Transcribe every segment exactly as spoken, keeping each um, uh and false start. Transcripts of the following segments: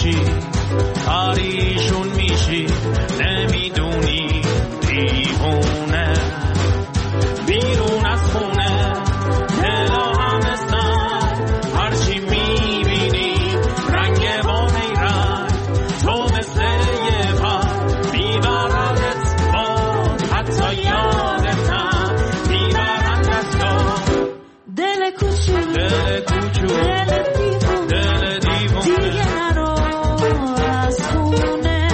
میشی پریشون میشی نمیدونی دیوونه بیرون از خونه دلا همستن هرچی میبینی رنگ با نیرنگ تو مثل یه پر میبردت با حتی یادتم میبرند از تو دل کوچولو دل کوچولو دل دیوونه دل دیوونه دیگه نرو از خونه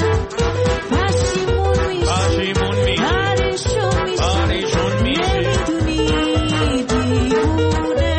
پشیمون میشی پشیمون میشی پریشون میشی پریشون میشی نمیدونی دیوونه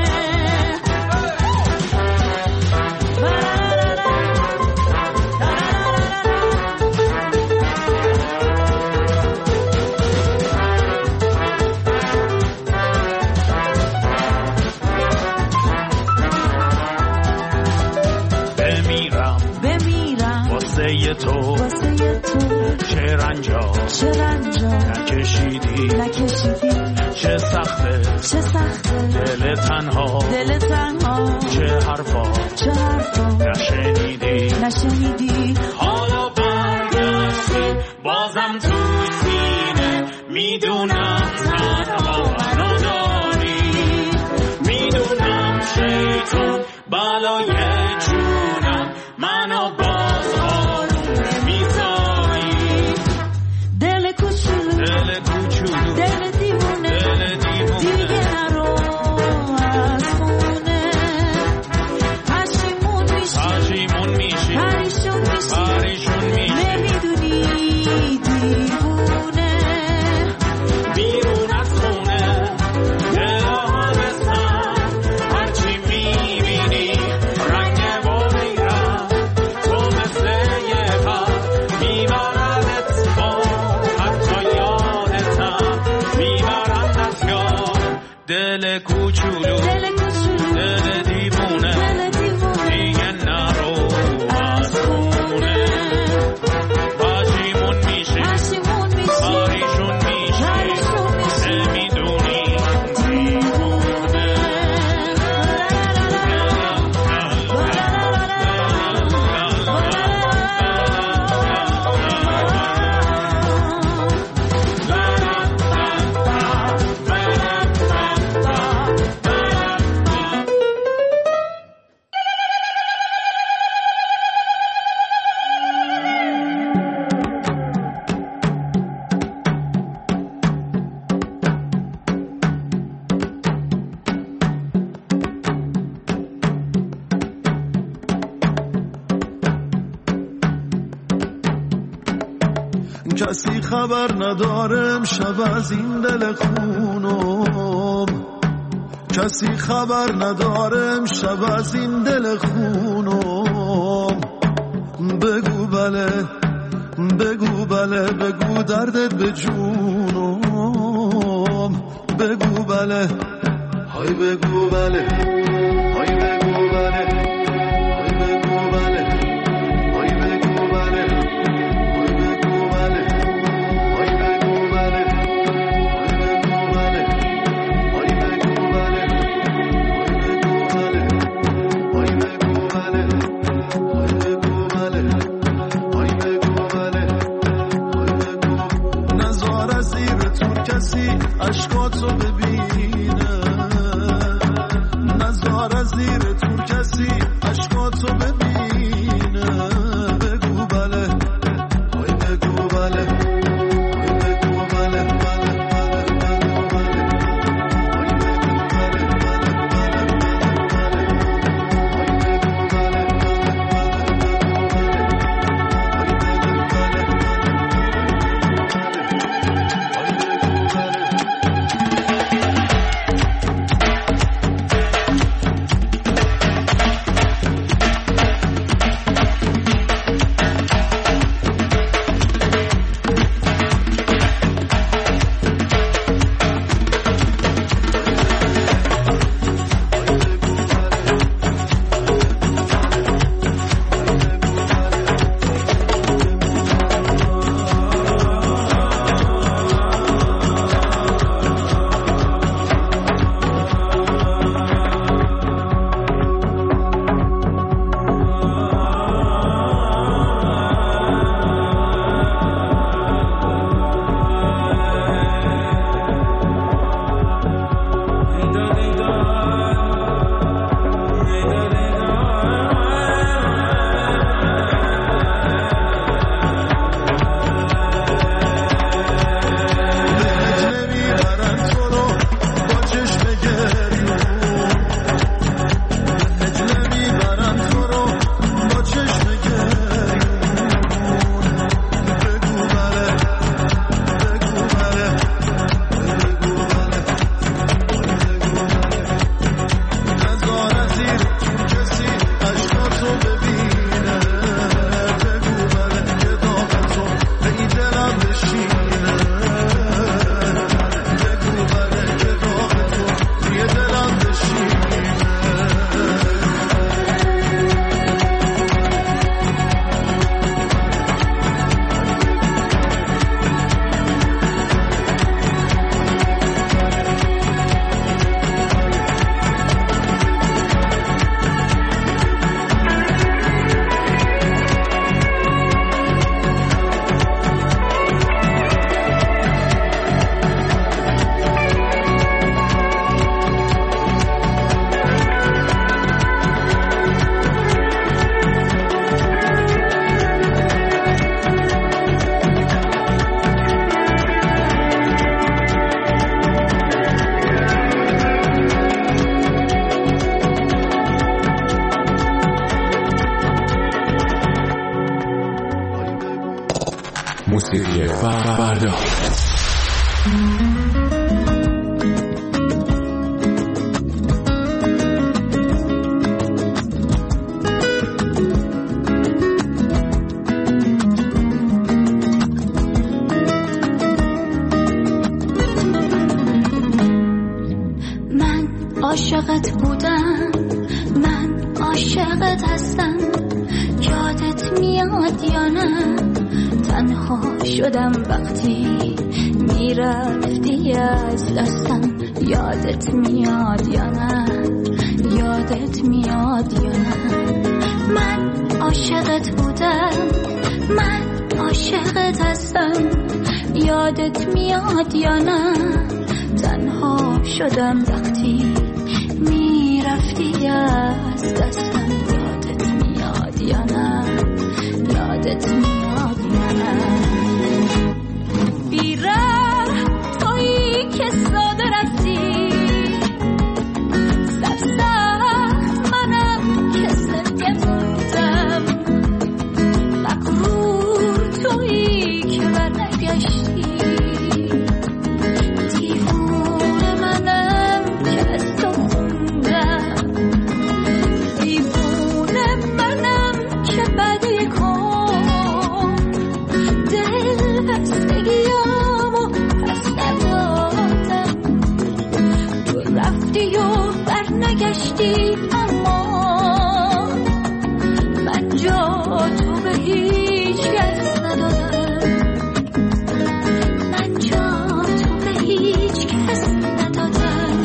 بمیرم بمیرم واسه تو واسه تو چه رنجا چه رنجا نکشیدی نکشیدی چه سخته چه سخته دل تنها دل تنها چه حرفا چه حرفا نشنیدی نشنیدی حالا برگشتی بازم تو سینه میدونم تنها منو داری میدونم شیطون بالای جونم منو باز آروم نمیذاری دل کوچولو دل کوچولو دل دیوونه دل دیوونه دیگه نرو از خونه پشیمون میشی پشیمون میشی پریشون میشی پریشون میشی نمیدونی دیوونه بیرون از خونه دلا همستن هرچی میبینی رنگ با نیرنگ تو مثل یه پر میبردت با حتی یادتم میبرند از یاد دل کوچولو دل کوچولو دل دیوونه دل دیوونه دیگه نرو از خونه پشیمون میشی پشیمون میشی پریشون میشی پریشون میشی نمیدونی دیوونه کسی خبر ندارم شب از این دل خونم کسی خبر ندارم شب از این دل خونم بگو بله بگو بله بگو دردت به جونم بگو بله های بگو بله های بگو بله های بگو بله های بگو بله اشکاتو ببینه نظر از زیر تور کسی اشکاتو ببینه بگو بله های بگو بله های بگو بله بله بله بله بله های بگو بله بله بله بله موسیقی فردا. عاشقت بودم، من عاشقت هستم، یادت میاد یا نه؟ تنها شدم وقتی میرفتی از دستم، یادت میاد یا نه؟ یادت میاد یا نه؟ من عاشقت بودم، من عاشقت هستم، یادت میاد یا نه؟ تنها شدم وقتی میرفتی از دستم، یادت میاد یا نه؟ یادت میاد یا نه؟ بیره تویی که ساده رفتی، سرسخت منم که زنده موندم، مغرور تویی که برنگشتی، گشتی اما من جا تو به هیچ کس ندادم، من جا تو به هیچ کس ندادم.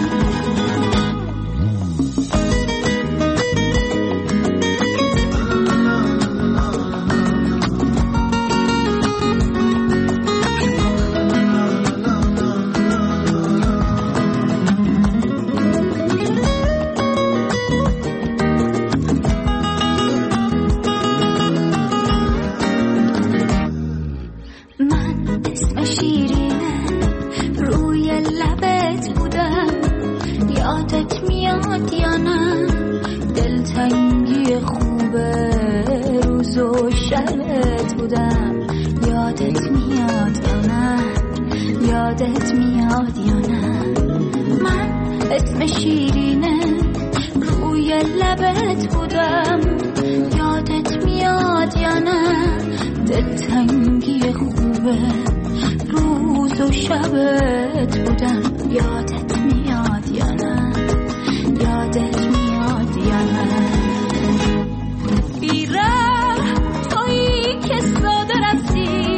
یادت میاد یا نه؟ من اسم شیرینه روی لبت بودم، یادت میاد یا نه؟ دلتنگی خوبه روز و شبت بودم، یادت میاد یا نه؟ یادت میاد یا نه؟ بیره تویی که ساده رفتی،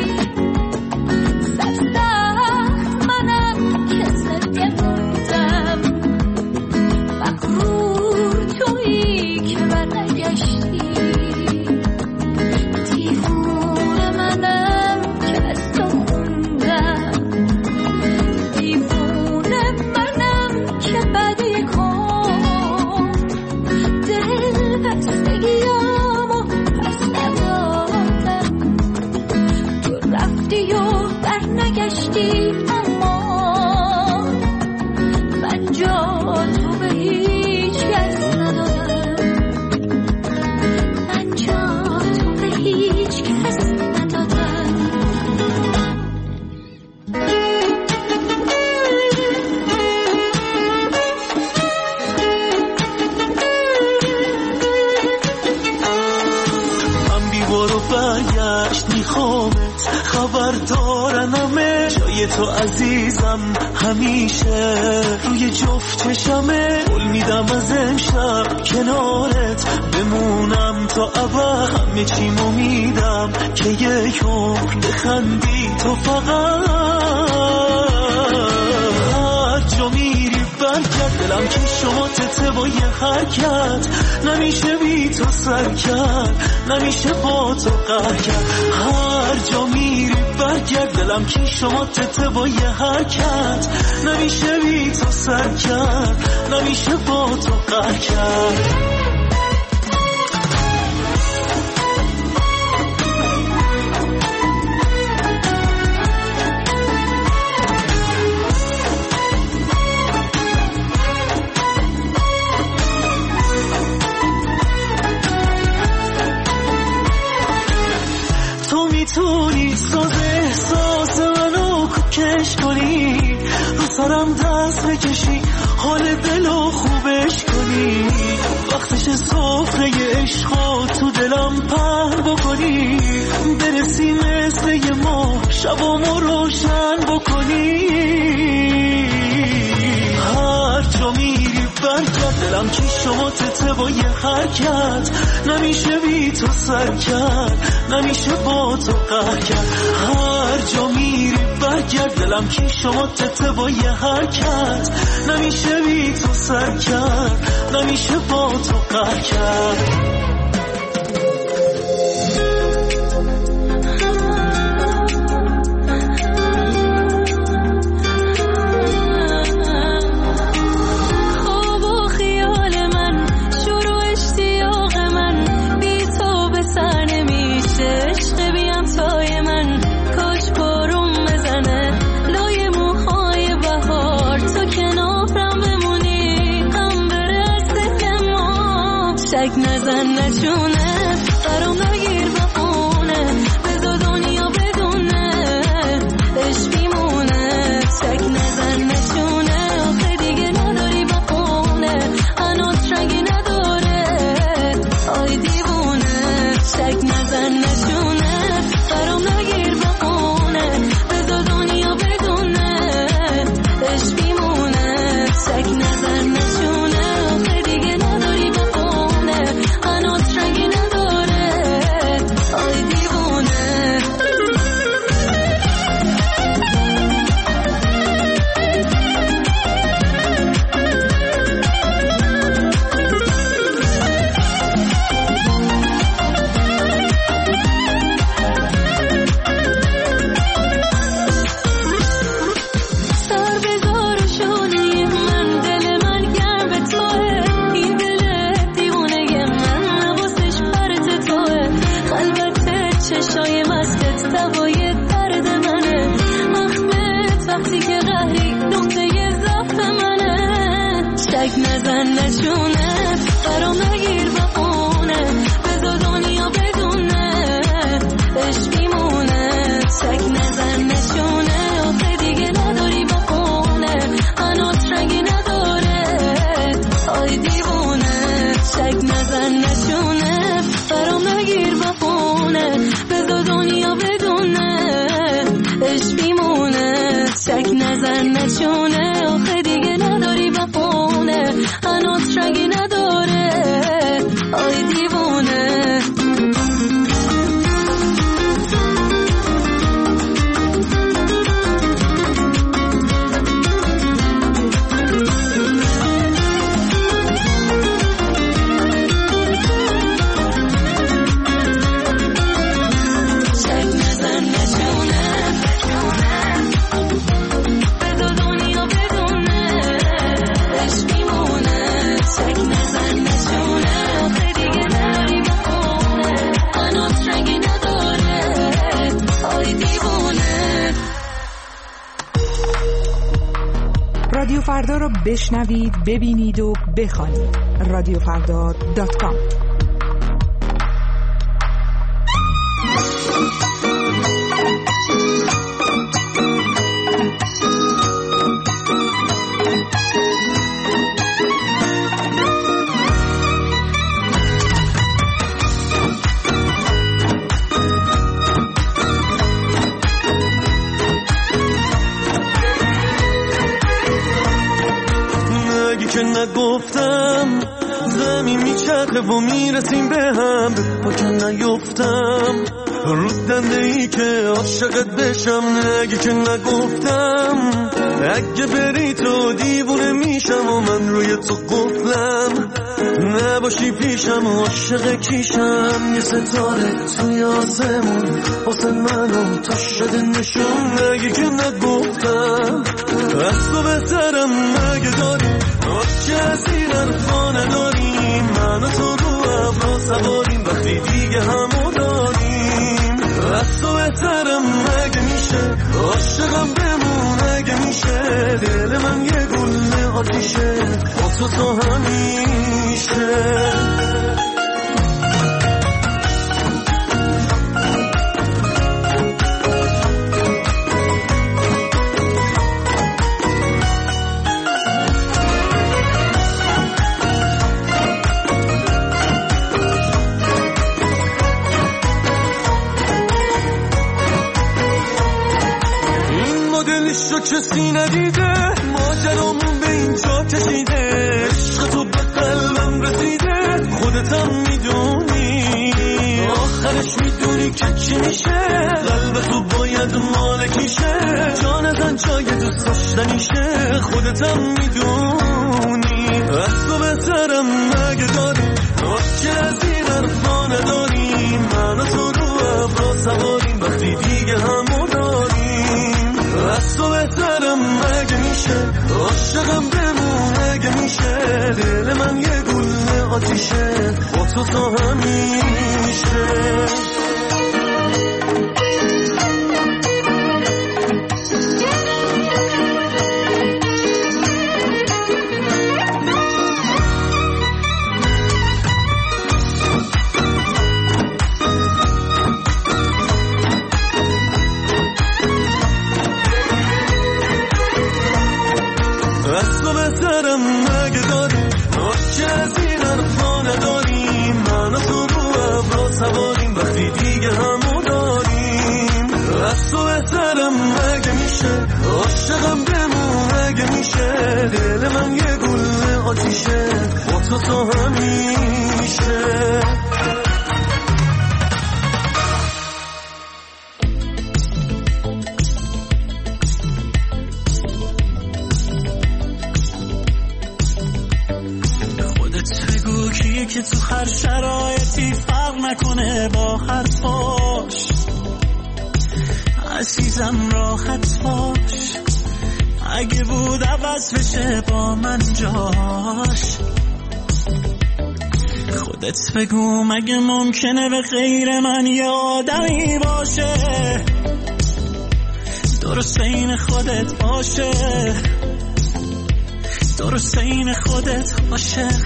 تو عزیزم همیشه روی جفت چشمه، قول میدم از امشب کنارت بمونم تا ابد، همه چیمو میدم که یک عمر بخندی تو فقط. هر جا میری برگرد، دلم که شما تته با یه حرکت، نمیشه بی تو سر کرد، نمیشه با تو قهر کرد. هر جا میری برگرد، دلم که شما تته با یه حرکت، نمیشه بی تو سر کرد، نمیشه با تو قهر کرد. میتونی ساز سرم دست بکشی حال دلو خوبش کنی وقتش سفره عشقا تو دلم پهن بکنی برسی مثل یه ماه شبامو روشن بکنی هر جا میری برگرد دلم که شما تته با یه حرکت نمیشه بی تو سر کرد نمیشه با تو قهر کرد هر جا میری برگرد دلم که شما تته با یه حرکت نمیشه بی تو سر کرد نمیشه با تو قهر کرد رادیو فردا رو بشنوید، ببینید و بخوانید. رادیو فردا دات کام. که نگفتم زمین میچرخه و میرسیم به هم با که نیفتم رو دنده ای که عاشقت بشم نگی که نگفتم اگه بری تو دیوونه میشم و من روی تو قفلم نباشی پیشم عاشق کیشم یه ستاره توی آسمون واسه منو تو شده نشون نگی که نگفتم از تو بهترم مگه داری که اسیرن خانه داریم من و تو رو ابرا سواریم وقتی دیگه همو داریم از تو بهترم مگه میشه عاشقم بمون اگه میشه دل من یه گل آتیشه با تو تو همیشه کسی ندیده ماجرامون به اینجا کشیده عشق تو به قلبم رسیده خودتم میدونی آخرش میدونی که چی میشه قلب تو باید مالکیشه جان زن جای دوست داشتنیشه خودتم میدونی از تو بهترم مگه داری که از این حرفا نداریم من و تو رو ابرا سواریم وقتی دیگه همو داریم از تو بهترم مگه میشه عاشقم بمون مگه میشه دل من یه گل آتیشه با تو تا همیشه عاشقم بمون اگه میشه دل من یه گل آتیشه با تو تا همیشه خودت بگو کیه که تو هر شرایطی فرق نکنه با حرفاش عزیزم راحت باش اگه بود عوض بشه با من جاش خودت بگو مگه ممکنه به غیر من یه آدمی باشه درست این خودت باشه درست این خودت عاشق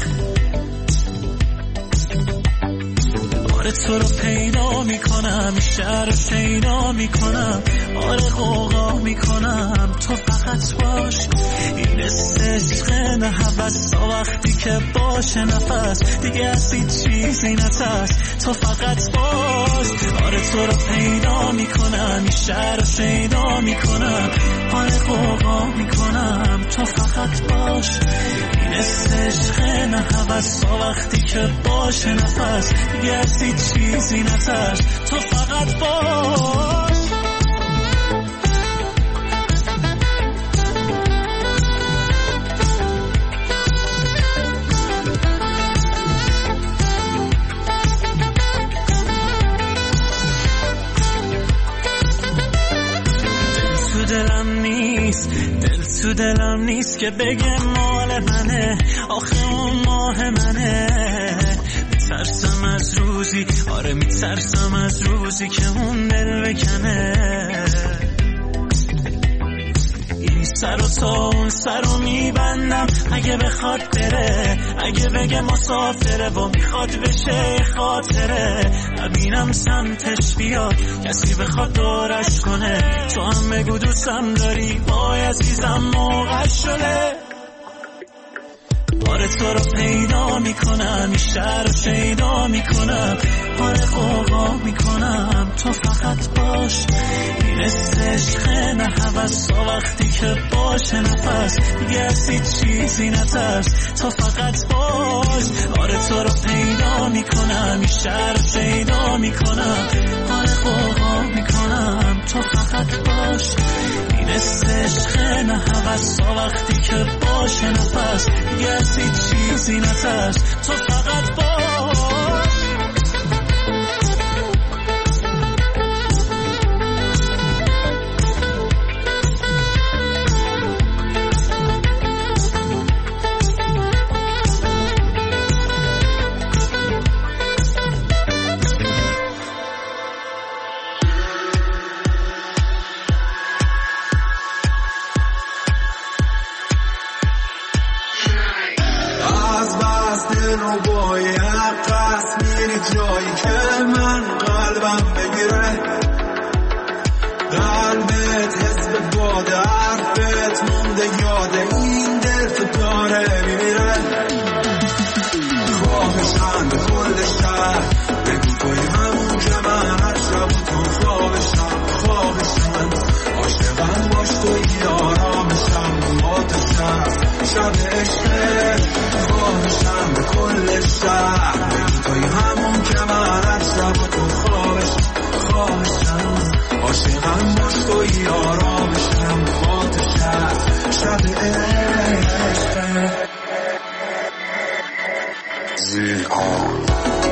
آره تو رو پیدا میکنم شهر رو شیدا میکنم آره غوغا میکنم تو فقط باش این عشق نه هوس تا وقتی که باشه نفس دیگه از هیچ چیزی نترس تو فقط باش آره تو رو پیدا میکنم شهر رو شیدا میکنم آره غوغا میکنم تو فقط باش این عشق نه هوس تا وقتی که باشه نفس دیگه از هیچ چیزی نترس تو فقط باش دلم نیست دل تو دلم نیست که بگه مال منه آخه اون ماه منه میترسم از روزی آره میترسم از روزی که اون دل بکنه این سر و تا اون سر رو میبندم اگه بخواد بره اگه بگه مسافره و میخواد بشه خاطره نبینم سمتش بیاد کسی بخواد دورش کنه تو هم بگو دوستم داری وای عزیزم موقع شده آره تو رو پیدا میکنم این شهر رو شیدا میکنم آره غوغا میکنم تو فقط باش این عشق نه هوس تا وقتی که باشه نفس دیگه از هیچ چیزی نترس تو فقط باش آره تو رو پیدا میکنم این شهر رو شیدا میکنم آره غوغا میکنم تو فقط باش این عشق نه هوس تا وقتی که باشه نفس دیگه از هیچ چیزی نترس تو فقط باش جایی که من قلبم بگیره قلبت حس به باده حرفت مونده یاده این دل تو داره میمیره خواهشم به کل شهر بگو توی همون که من هر شب تو خوابشم خواهشم عاشقم باش تو یار وی آر.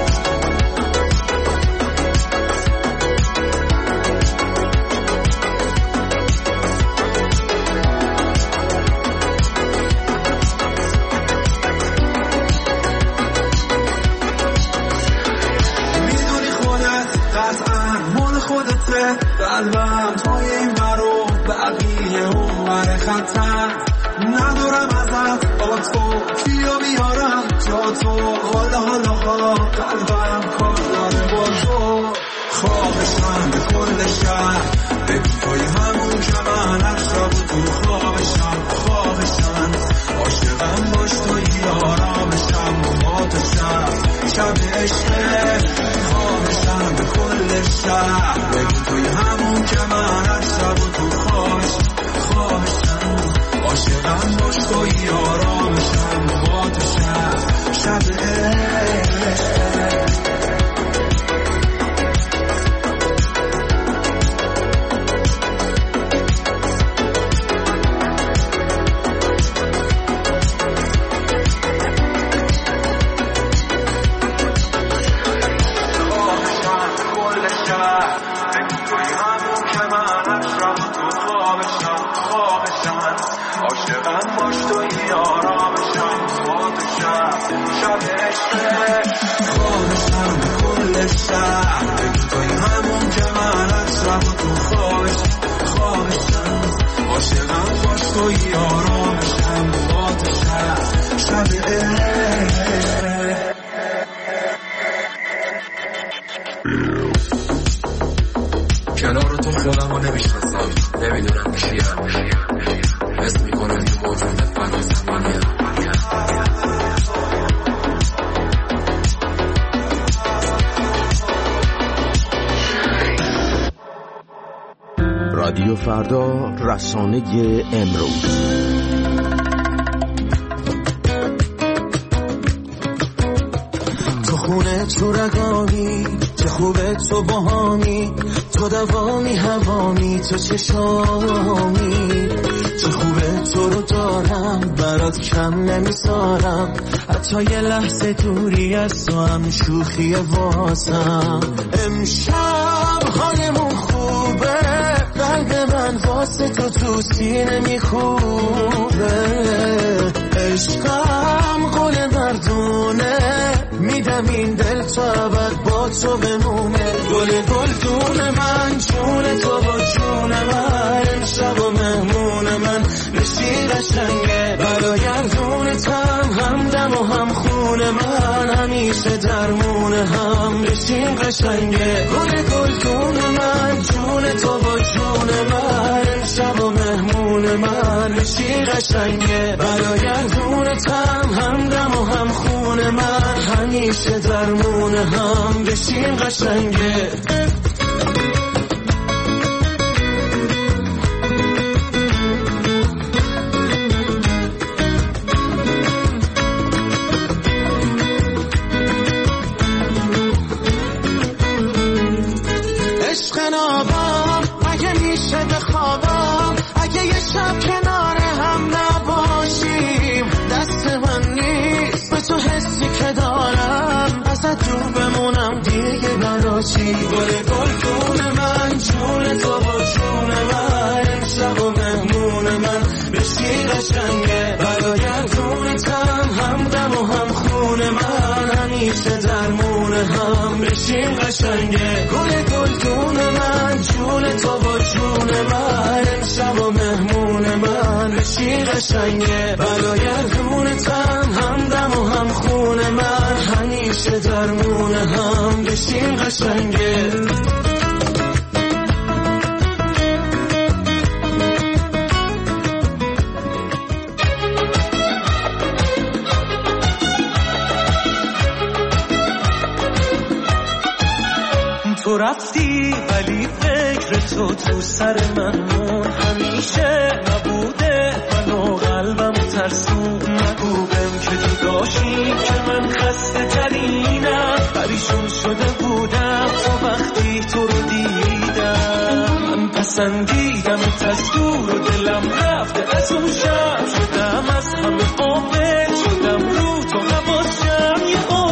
قلبم توی این برو بقیه اون ور خطر ندارم ازت با تو کیو بیارم جا تو حالا حالا ها قلبم کار داره با تو خوابشم به کل شهر بگو توی همون که من هر شب تو خوابشم خوابشم عاشقم باش توی آرامشم با تو شب شب عشقه خوابشم به کل شهر بگو توی همون که من هر شب تو خوابشم خوابشم عاشقم باش توی آرامشم با تو شب شب عشقه کنار تو خودم رو نمیشناسم نمیدونم کیم حس میکنم یه موجود فنا زمانیم رادیو فردا، رسانه امروز. تو خونه تو رگامی چه خوبه تو باهامی تو دوامی هوامی تو چشامی چه خوبه تو رو دارم برات کم نمیذارم حتی یه لحظه دوری از تو هم شوخی واسم امشب حالمون خوبه قلب من واسه تو تو سینه میخوبه عشقم قول مردونه میدم این دل تو ابد با تو بمونه گل گلدون من جون تو با جون من امشب و مهمون من بشی قشنگه برایردونتم همدم و هم خون من همیشه درمون هم بشی قشنگه گل گلدون من جون تو با جون من امشب و مهمون من بشی قشنگه برایردونتم همدم و هم خون من همیشه درمون هم بشیم قشنگه عشق نابم اگه میشه بخوابم اگه یه شب کنار هم نباشیم دست من نیست به تو حسی که دارم ازت دور بمونم دیگه براشی گل گلدون من جون تو با جون من امشب و مهمون من بشی قشنگه برایردونتم همدم و هم خون من همیشه درمون هم بشیم قشنگه گل گلدون من جون تو با جون من امشب و مهمون من بشی قشنگه برایردونتم همدم و هم خون من همیشه درمون هم بشیم قشنگه تو رفتی ولی فکر تو تو سر من مون همیشه نبوده من و قلبم ترسون نگو بهم که جداشی که من خسته ترینم پریشون شده بودم تا وقتی تو رو دیدم من پسندیدم از دور و دلم رفته از اون شب شدم از همه قابل شدم رو تو نباشم یه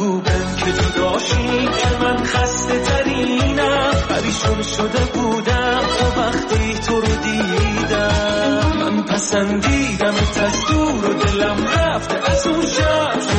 بگو بهم که جداشی که من خسته ترینم پریشون شده بودم تو وقتی تو رو دیدم من پسندیدم از دور و دلم رفته از اون شب